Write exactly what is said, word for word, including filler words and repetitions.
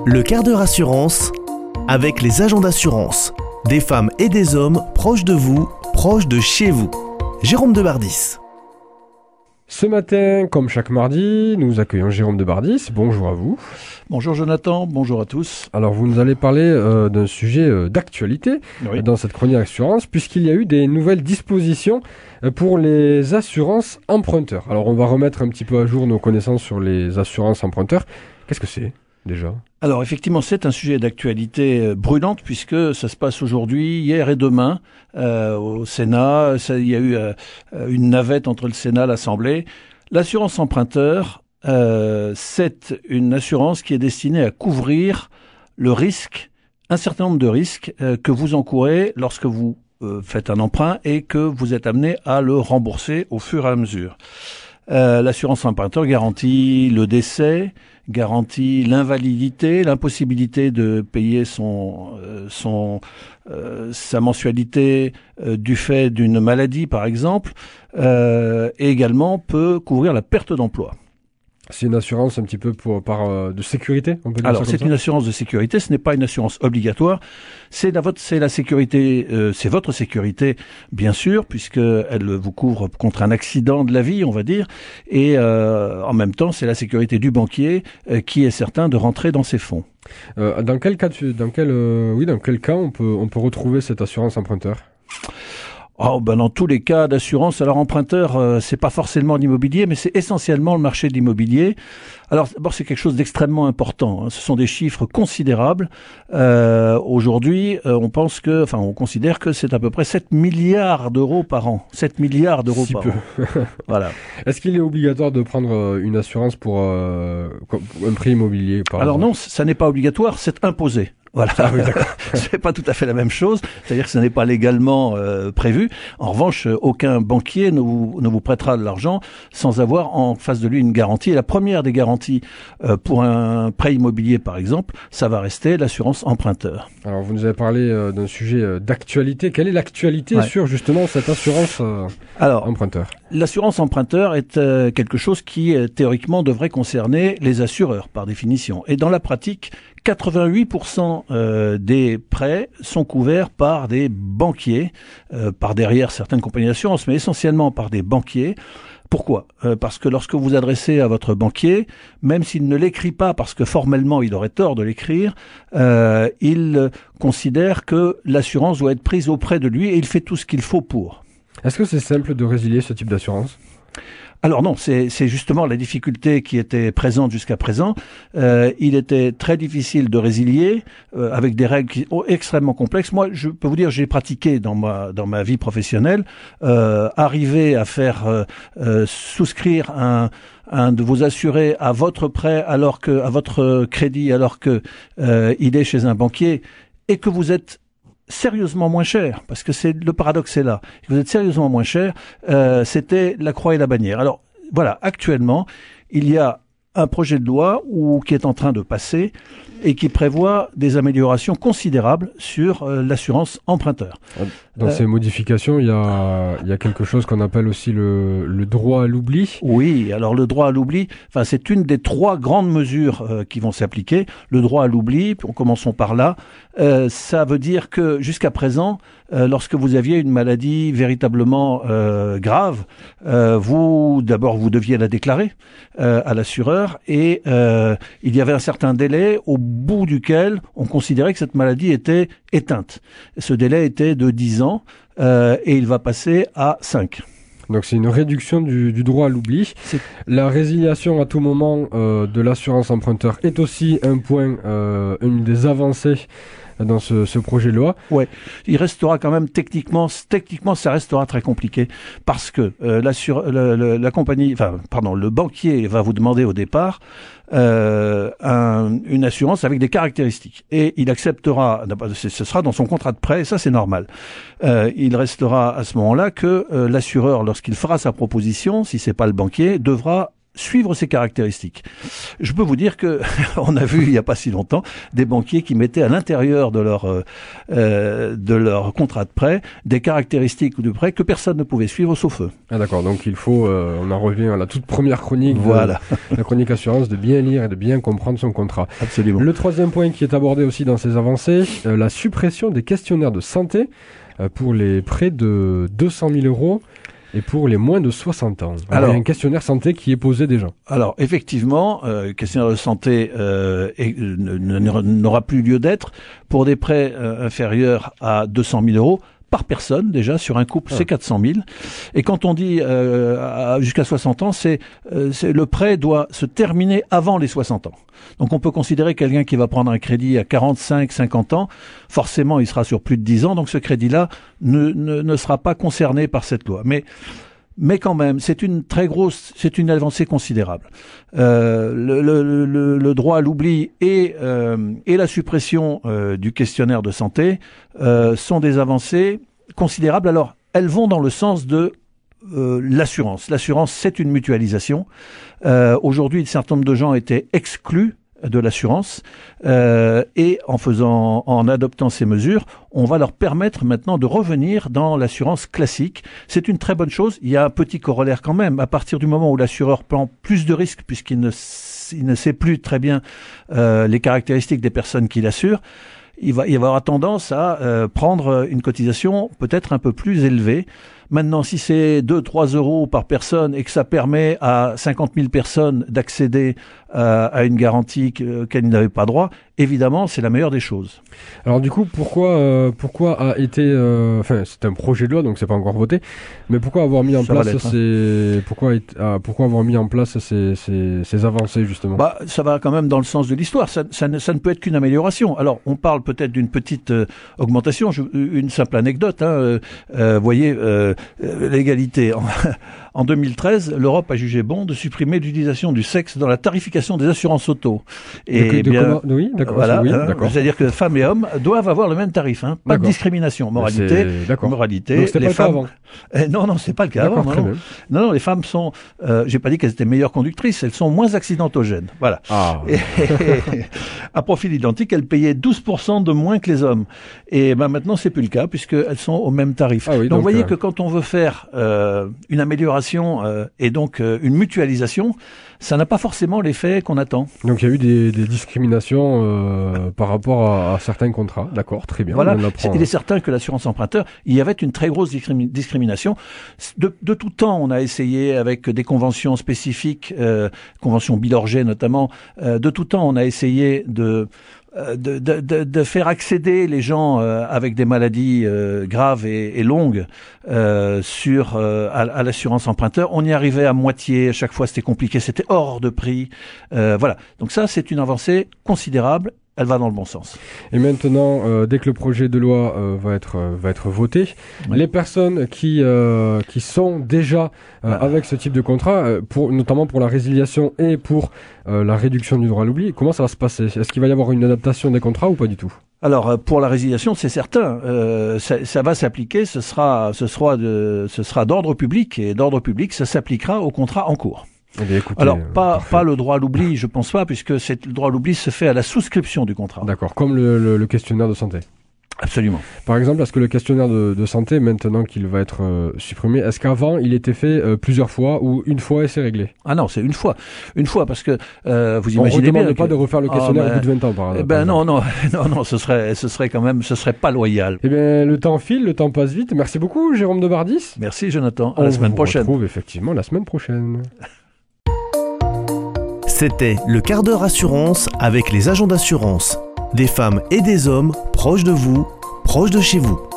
Le quart d'heure assurance avec les agents d'assurance. Des femmes et des hommes proches de vous, proches de chez vous. Jérôme de Bardis. Ce matin, comme chaque mardi, nous accueillons Jérôme de Bardis. Bonjour à vous. Bonjour Jonathan, bonjour à tous. Alors vous nous allez parler euh, d'un sujet euh, d'actualité Oui. dans cette chronique assurance, puisqu'il y a eu des nouvelles dispositions euh, pour les assurances emprunteurs. Alors on va remettre un petit peu à jour nos connaissances sur les assurances emprunteurs. Qu'est-ce que c'est déjà ? Alors effectivement, c'est un sujet d'actualité euh, brûlante puisque ça se passe aujourd'hui, hier et demain euh, au Sénat. Ça, il y a eu euh, une navette entre le Sénat et l'Assemblée. L'assurance emprunteur, euh, c'est une assurance qui est destinée à couvrir le risque, un certain nombre de risques euh, que vous encourez lorsque vous euh, faites un emprunt et que vous êtes amené à le rembourser au fur et à mesure. Euh, l'assurance emprunteur garantit le décès, garantit l'invalidité, l'impossibilité de payer son, euh, son, euh, sa mensualité euh, du fait d'une maladie, par exemple, euh, et également peut couvrir la perte d'emploi. C'est une assurance un petit peu pour, par, euh, de sécurité, on peut dire Alors, ça c'est comme une ça assurance de sécurité, ce n'est pas une assurance obligatoire. C'est la, votre, c'est la sécurité, euh, c'est votre sécurité, bien sûr, puisqu'elle vous couvre contre un accident de la vie, on va dire. Et euh, en même temps, c'est la sécurité du banquier euh, qui est certain de rentrer dans ses fonds. Euh, dans quel cas, tu, dans quel, euh, oui, dans quel cas on peut, on peut retrouver cette assurance emprunteur ? Oh, ben dans tous les cas d'assurance, alors emprunteur, euh, c'est pas forcément l'immobilier, mais c'est essentiellement le marché de l'immobilier. Alors d'abord, c'est quelque chose d'extrêmement important. Hein. Ce sont des chiffres considérables. Euh, aujourd'hui, euh, on pense que, enfin, on considère que c'est à peu près sept milliards d'euros par an. sept milliards d'euros Si par peu. an. Voilà. Est-ce qu'il est obligatoire de prendre euh, une assurance pour euh, un prêt immobilier, par Alors exemple non, ça n'est pas obligatoire, c'est imposé. Voilà, Ah oui, d'accord. c'est pas tout à fait la même chose, c'est-à-dire que ce n'est pas légalement euh, prévu. En revanche, euh, aucun banquier ne vous, ne vous prêtera de l'argent sans avoir en face de lui une garantie. Et la première des garanties euh, pour un prêt immobilier, par exemple, ça va rester l'assurance emprunteur. Alors, vous nous avez parlé euh, d'un sujet euh, d'actualité. Quelle est l'actualité Ouais. sur justement cette assurance euh, Alors, emprunteur ? l'assurance emprunteur est euh, quelque chose qui, euh, théoriquement, devrait concerner les assureurs, par définition. Et dans la pratique, quatre-vingt-huit pour cent euh, des prêts sont couverts par des banquiers, euh, par derrière certaines compagnies d'assurance, mais essentiellement par des banquiers. Pourquoi ? euh, Parce que lorsque vous adressez à votre banquier, même s'il ne l'écrit pas, parce que formellement il aurait tort de l'écrire, euh, il considère que l'assurance doit être prise auprès de lui et il fait tout ce qu'il faut pour. Est-ce que c'est simple de résilier ce type d'assurance ? Alors non, c'est, c'est justement la difficulté qui était présente jusqu'à présent. Euh, il était très difficile de résilier euh, avec des règles qui, oh, extrêmement complexes. Moi, je peux vous dire, j'ai pratiqué dans ma dans ma vie professionnelle, euh, arriver à faire euh, euh, souscrire un un de vos assurés à votre prêt alors que à votre crédit alors que euh, il est chez un banquier et que vous êtes sérieusement moins cher, parce que c'est le paradoxe est là. Vous êtes sérieusement moins cher, euh, c'était la croix et la bannière. Alors voilà, actuellement, il y a un projet de loi ou qui est en train de passer et qui prévoit des améliorations considérables sur euh, l'assurance emprunteur. Dans Euh, ces modifications, il y a, il y a quelque chose qu'on appelle aussi le, le droit à l'oubli. Oui, alors le droit à l'oubli, enfin c'est une des trois grandes mesures euh, qui vont s'appliquer. Le droit à l'oubli, en commençons par là, euh, ça veut dire que jusqu'à présent, euh, lorsque vous aviez une maladie véritablement euh, grave, euh, vous d'abord vous deviez la déclarer euh, à l'assureur et euh, il y avait un certain délai au bout duquel on considérait que cette maladie était éteinte. Ce délai était de dix ans euh, et il va passer à cinq. Donc c'est une réduction du, du droit à l'oubli. C'est- La résiliation à tout moment euh, de l'assurance emprunteur est aussi un point, euh, une des avancées dans ce, ce projet de loi. Il restera quand même techniquement, techniquement, ça restera très compliqué parce que euh, l'assure- le, le, la compagnie, enfin, pardon, le banquier va vous demander au départ euh, un, une assurance avec des caractéristiques et il acceptera, ce sera dans son contrat de prêt, et ça c'est normal. Euh, il restera à ce moment-là que euh, l'assureur, lorsqu'il fera sa proposition, si c'est pas le banquier, devra suivre ces caractéristiques. Je peux vous dire que on a vu il n'y a pas si longtemps des banquiers qui mettaient à l'intérieur de leur euh, de leur contrat de prêt des caractéristiques du prêt que personne ne pouvait suivre sauf eux. Ah d'accord, donc il faut, euh, on en revient à la toute première chronique, voilà, de, la chronique assurance, de bien lire et de bien comprendre son contrat. Absolument. Le troisième point qui est abordé aussi dans ces avancées, euh, la suppression des questionnaires de santé euh, pour les prêts de deux cent mille euros. Et pour les moins de soixante ans. Alors, alors, il y a un questionnaire santé qui est posé déjà. Alors, effectivement, euh, le questionnaire de santé euh, est, n'aura plus lieu d'être pour des prêts euh, inférieurs à deux cent mille euros par personne, déjà, sur un couple, ah. c'est quatre cent mille. Et quand on dit euh, jusqu'à soixante ans, c'est, euh, c'est le prêt doit se terminer avant les soixante ans. Donc on peut considérer quelqu'un qui va prendre un crédit à quarante-cinq, cinquante ans, forcément il sera sur plus de dix ans, donc ce crédit-là ne, ne, ne sera pas concerné par cette loi. Mais Mais quand même, c'est une très grosse, c'est une avancée considérable. Euh, le, le, le, le droit à l'oubli et, euh, et la suppression euh, du questionnaire de santé euh, sont des avancées considérables. Alors, elles vont dans le sens de euh, l'assurance. L'assurance, c'est une mutualisation. Euh, aujourd'hui, un certain nombre de gens étaient exclus de l'assurance euh, et en faisant, en adoptant ces mesures, on va leur permettre maintenant de revenir dans l'assurance classique. C'est une très bonne chose. Il y a un petit corollaire quand même. À partir du moment où l'assureur prend plus de risques puisqu'il ne, il ne sait plus très bien euh, les caractéristiques des personnes qu'il assure, il va, il va avoir tendance à euh, prendre une cotisation peut-être un peu plus élevée. Maintenant, si c'est deux à trois euros par personne et que ça permet à cinquante mille personnes d'accéder euh, à une garantie qu'elles n'avaient pas droit, évidemment, c'est la meilleure des choses. Alors du coup, pourquoi, euh, pourquoi a été, euh, enfin, c'est un projet de loi, donc c'est pas encore voté, mais pourquoi avoir mis en ça place ces, hein. pourquoi, ah, pourquoi avoir mis en place ces, ces, ces avancées justement? Bah, ça va quand même dans le sens de l'histoire. Ça, ça, ne, ça ne peut être qu'une amélioration. Alors, on parle peut-être d'une petite euh, augmentation. Je, une simple anecdote. Hein, euh, euh, voyez. Euh, L'égalité. En, en deux mille treize, l'Europe a jugé bon de supprimer l'utilisation du sexe dans la tarification des assurances auto. Et de, de bien, comment, oui, d'accord. Voilà, oui, hein, d'accord. C'est-à-dire que femmes et hommes doivent avoir le même tarif. Hein, pas d'accord. de discrimination. Moralité. Moralité. Donc c'était les pas femmes. Le cas avant. Eh, non, non, c'est pas le cas avant. Non, non. non, non, les femmes sont. Euh, j'ai pas dit qu'elles étaient meilleures conductrices. Elles sont moins accidentogènes. Voilà. Ah. Et, et, à profil identique, elles payaient douze pour cent de moins que les hommes. Et ben maintenant, c'est plus le cas puisqu'elles sont au même tarif. Ah oui, donc, donc, vous voyez euh... que quand on veut faire euh, une amélioration euh, et donc euh, une mutualisation, ça n'a pas forcément l'effet qu'on attend. Donc il y a eu des, des discriminations euh, par rapport à, à certains contrats. D'accord, très bien. Voilà. On apprend... Il est certain que l'assurance emprunteur, il y avait une très grosse discrimi- discrimination. De, de tout temps, on a essayé avec des conventions spécifiques, euh, conventions Bilorget notamment, euh, de tout temps, on a essayé de De, de, de, de faire accéder les gens euh, avec des maladies euh, graves et, et longues euh, sur euh, à, à l'assurance emprunteur. On y arrivait à moitié, à chaque fois c'était compliqué, c'était hors de prix. Euh, voilà, donc ça c'est une avancée considérable. Elle va dans le bon sens. Et maintenant, euh, dès que le projet de loi euh, va être euh, va être voté, oui. les personnes qui euh, qui sont déjà euh, ah. avec ce type de contrat, euh, pour notamment pour la résiliation et pour euh, la réduction du droit à l'oubli, comment ça va se passer? Est-ce qu'il va y avoir une adaptation des contrats ou pas du tout? Alors pour la résiliation, c'est certain, euh, ça, ça va s'appliquer. Ce sera ce sera de ce sera d'ordre public et d'ordre public, ça s'appliquera au contrat en cours. Eh écoutez, Alors, pas, parfait. pas le droit à l'oubli, je pense pas, puisque c'est, le droit à l'oubli se fait à la souscription du contrat. D'accord, comme le, le, le questionnaire de santé. Absolument. Par exemple, est-ce que le questionnaire de, de santé, maintenant qu'il va être euh, supprimé, est-ce qu'avant, il était fait euh, plusieurs fois ou une fois et c'est réglé? Ah non, c'est une fois. Une fois, parce que euh, vous On imaginez bien... On ne demande pas que... de refaire le questionnaire ah, au bout de vingt ans, par, eh ben par non, non, non, non, ce serait, ce serait quand même, ce serait pas loyal. Eh bien, le temps file, le temps passe vite. Merci beaucoup, Jérôme Debardis. Merci, Jonathan. À On la semaine vous prochaine. On se retrouve effectivement la semaine prochaine. C'était le quart d'heure assurance avec les agents d'assurance. Des femmes et des hommes proches de vous, proches de chez vous.